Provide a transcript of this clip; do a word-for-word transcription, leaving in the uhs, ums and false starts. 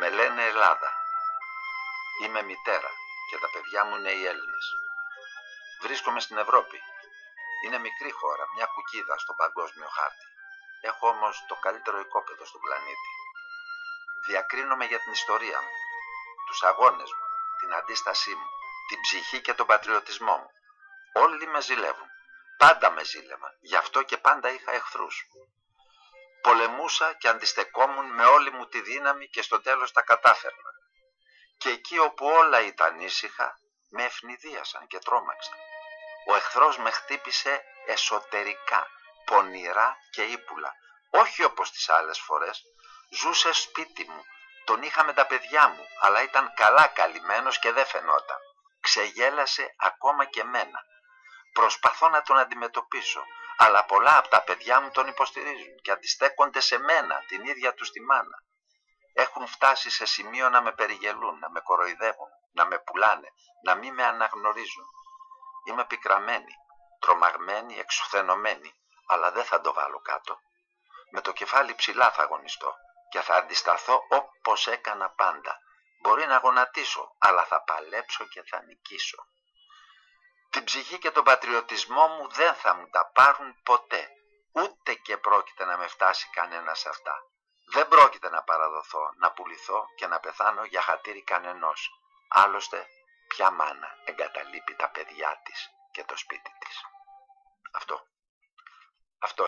Με λένε Ελλάδα. Είμαι μητέρα και τα παιδιά μου είναι οι Έλληνες. Βρίσκομαι στην Ευρώπη. Είναι μικρή χώρα, μια κουκίδα στον παγκόσμιο χάρτη. Έχω όμως το καλύτερο οικόπεδο στον πλανήτη. Διακρίνομαι για την ιστορία μου, τους αγώνες μου, την αντίστασή μου, την ψυχή και τον πατριωτισμό μου. Όλοι με ζηλεύουν. Πάντα με ζήλευαν. Γι' αυτό και πάντα είχα εχθρούς. Πολεμούσα και αντιστεκόμουν με όλη μου τη δύναμη και στο τέλος τα κατάφερνα. Και εκεί όπου όλα ήταν ήσυχα, με ευνηδίασαν και τρόμαξαν. Ο εχθρός με χτύπησε εσωτερικά, πονηρά και ύπουλα. Όχι όπως τις άλλες φορές. Ζούσε σπίτι μου, τον είχα με τα παιδιά μου, αλλά ήταν καλά καλυμμένος και δεν φαινόταν. Ξεγέλασε ακόμα και μένα. Προσπαθώ να τον αντιμετωπίσω, αλλά πολλά από τα παιδιά μου τον υποστηρίζουν και αντιστέκονται σε μένα, την ίδια τους τη μάνα. Έχουν φτάσει σε σημείο να με περιγελούν, να με κοροϊδεύουν, να με πουλάνε, να μην με αναγνωρίζουν. Είμαι πικραμένη, τρομαγμένη, εξουθενωμένη, αλλά δεν θα το βάλω κάτω. Με το κεφάλι ψηλά θα αγωνιστώ και θα αντισταθώ όπως έκανα πάντα. Μπορεί να γονατίσω, αλλά θα παλέψω και θα νικήσω. Την ψυχή και τον πατριωτισμό μου δεν θα μου τα πάρουν ποτέ. Ούτε και πρόκειται να με φτάσει κανένα σε αυτά. Δεν πρόκειται να παραδοθώ, να πουληθώ και να πεθάνω για χατήρι κανενός. Άλλωστε, ποια μάνα εγκαταλείπει τα παιδιά της και το σπίτι της. Αυτό. Αυτό.